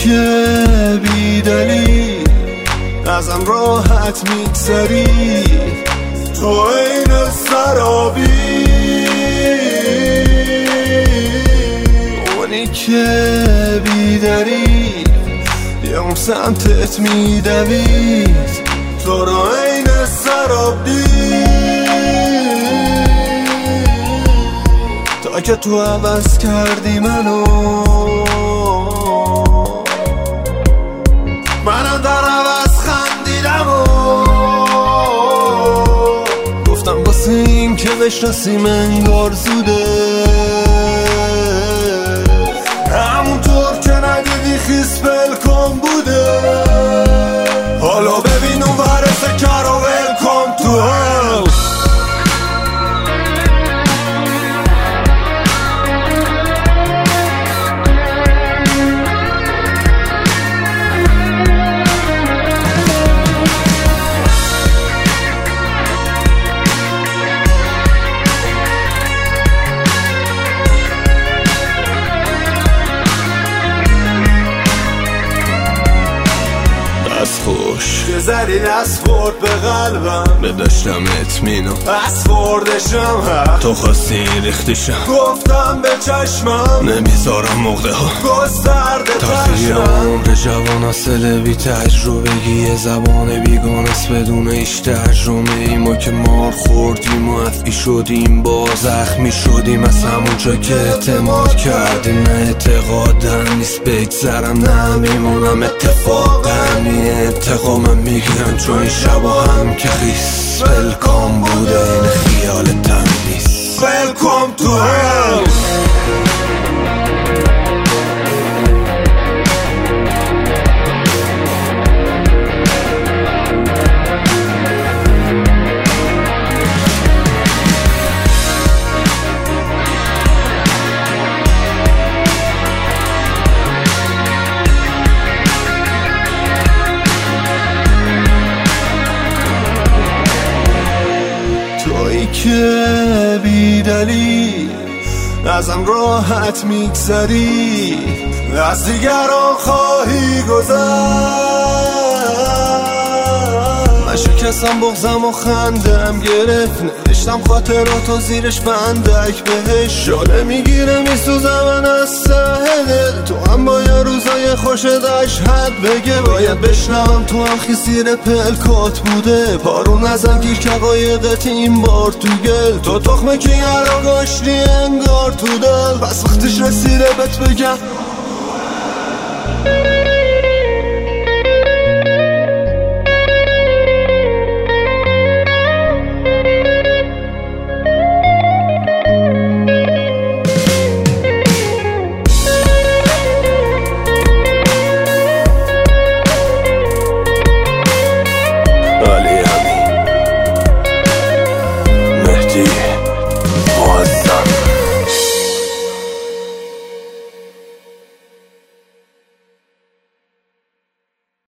که بی دلیل ازم راحت میگذری، تو این سرابی، اونی که بی دلیل یه اون سمتت میدوید، تو را این سراب دید، تا که تو عوض کردی منم در عوض خندیدم و گفتم واسه این که بشناسیم انگار زوده، همونطور که ندیدی خیس بلکن بوده، حالا ببین اون ورسه کر و ولکن تو هم. خوش که زدی دست خورد به قلبم، بداشتم اطمینان از خوردشم، تو خواستی ریختیشم، گفتم به چشمم نمیذارم موقع ها گسترده تخییم. عمر جوان اصله بی تجربگی، یه زبان بیگانست بدون ایش ترجمه ای، ما که مار خوردیم و افعی شدیم، با زخمی شدیم از همونجا که اعتماد کردیم، نه اعتقادم نیست بگذرم، نه میمونم اتفاقم انتقامم میگیرم، چون این شبا هم که خیس بلکام بوده، این خیالتم نیست بلکام تو هم. تویی که بی دلیل ازم راحت میگذری، از دیگران خواهی گذر، من شکستم بغزم و خندم گرفت، نوشتم خاطراتو زیرش بندک بهش، جاله میگیره میسوزم من از سهله، تو هم با یه روزای خوش دشت بگه، باید بشنم تو هم خیسیر پلکات بوده، پارون نزن گیر که قایقت این بار تو گل، تو تخمه که یرا گاشتی انگار تو دل، پس وقتش رسیده بهت بگم